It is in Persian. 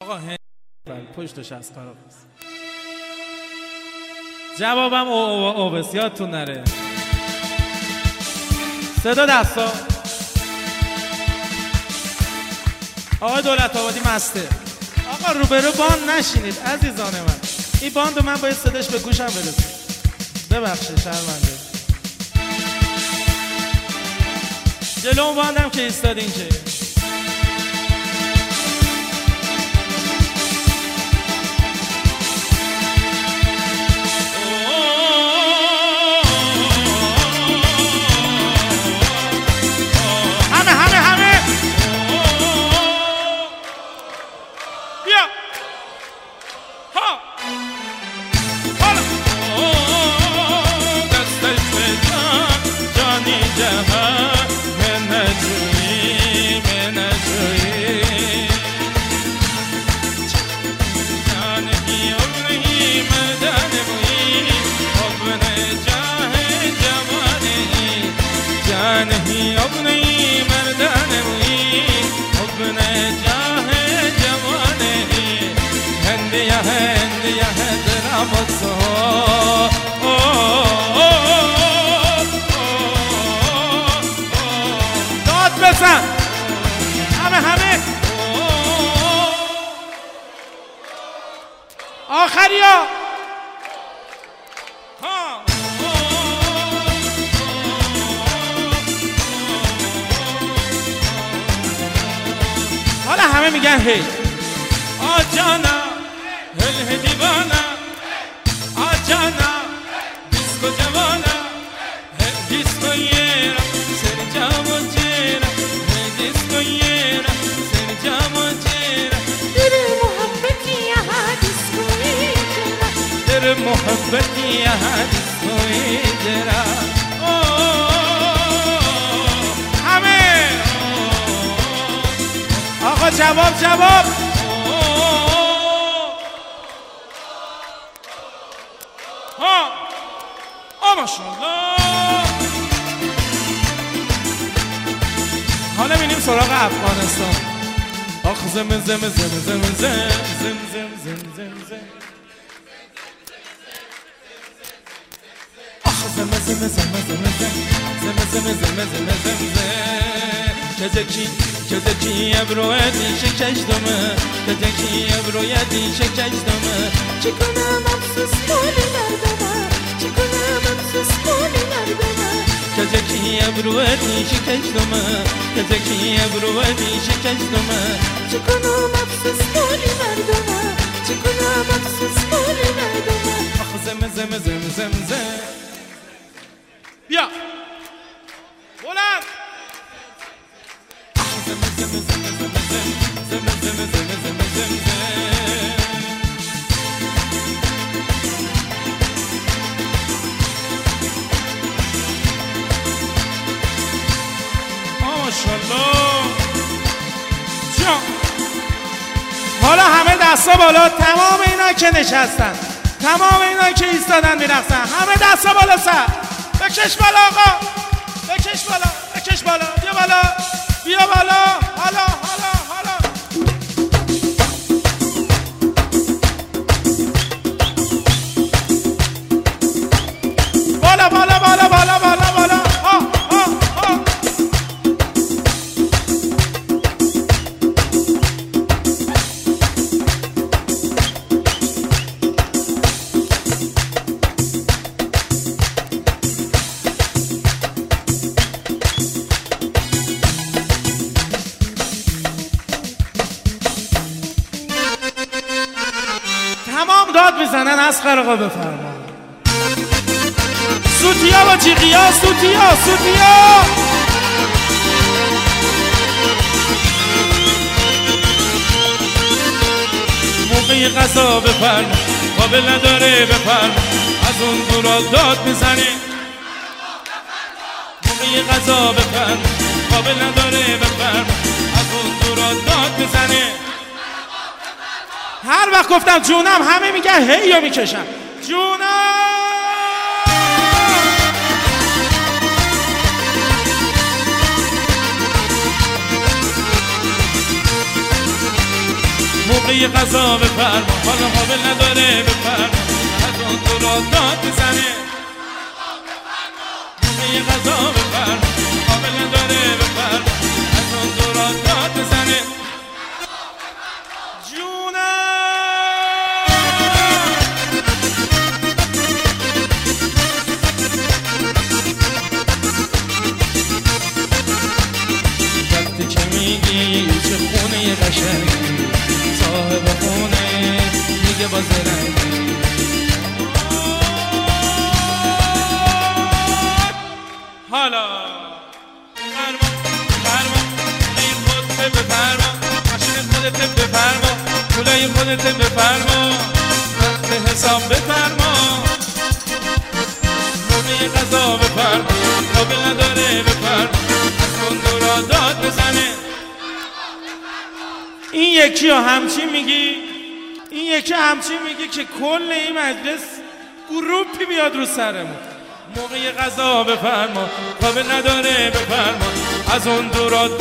آقا پشتش از قرار است. جوابم او یادتون نره. صدا دستا. آقای دولت آبادی مسته. آقا روبرو باند نشینید عزیزان من. این باند من باید صداش به گوشم برسه. ببخشید شرمنده. جلو اون باندم که ایستادین که नहीं अब नहीं मर्दान हुई अब न चाहे जवाने हिंदिया है तेरा मत्सो داد بزن همه آخریا حالا همه میگن هی آجانا هل دیوانا آجانا دیسکو جوانا دیسکو یرا سر جامو چیرا دیسکو یرا سر جامو چیرا در محبتی یہاں دیسکو یرا در محبتی یہاں دیسکو یرا آقا جواب ماشاءالله. حالا میریم سراغ افغانستان. آخ زم زم زم زم زم زم زم زم زم زم آخ زم زم زم زم زم زم زم زم زم زم کدکی ابرویدی شکشتمه کدکی ابرویدی شکشتمه چکنم افسوس مالی مردمه چکنم افسوس مالی مردمه کدکی ابرویدی شکشتمه کدکی ابرویدی شکشتمه چکنم افسوس مالی مردمه چکنم افسوس مالی مردمه آخ زم زم زم زم زم بیا بلند حالا همه دستا بالا. تمام اینا که نشستن تمام اینا که ایستادن میرقصن همه دستا بالا سر بکش بالا آقا بکش بالا بکش بالا بیا بالا بیا بالا حالا بالا تمام داد میزنن از خرقا بفرما سوتیا با جیغیا سوتیا موقعی غذا بفرما قابل نداره بفرما از اون دورا داد میزنی موقعی غذا بفرما قابل نداره بفرما از اون دورا داد میزنی هر وقت گفتم جونم همه میگن هی یا میکشم جونم موقع غذا بفرما حالا قابل نداره بفرما از اون دورا داد بزنه موقع غذا بفرما قابل نداره بفرما از اون دورا داد بزنه وقتی که میگی چه خونه قشنگی صاحب خونه میگه باز رنگی حالا فرما این خودت بفرما ماشین خودت بفرما پولای خودت بفرما وقت حساب بفرما موقع غذا بفرما قابل نداره بفرما داد بزنه این یکی ها همچین میگی؟ این یکی همچین میگی که کل این مجلس گروپی بیاد رو سرمون موقع غذا بفرما قابل نداره بفرما از اون دورا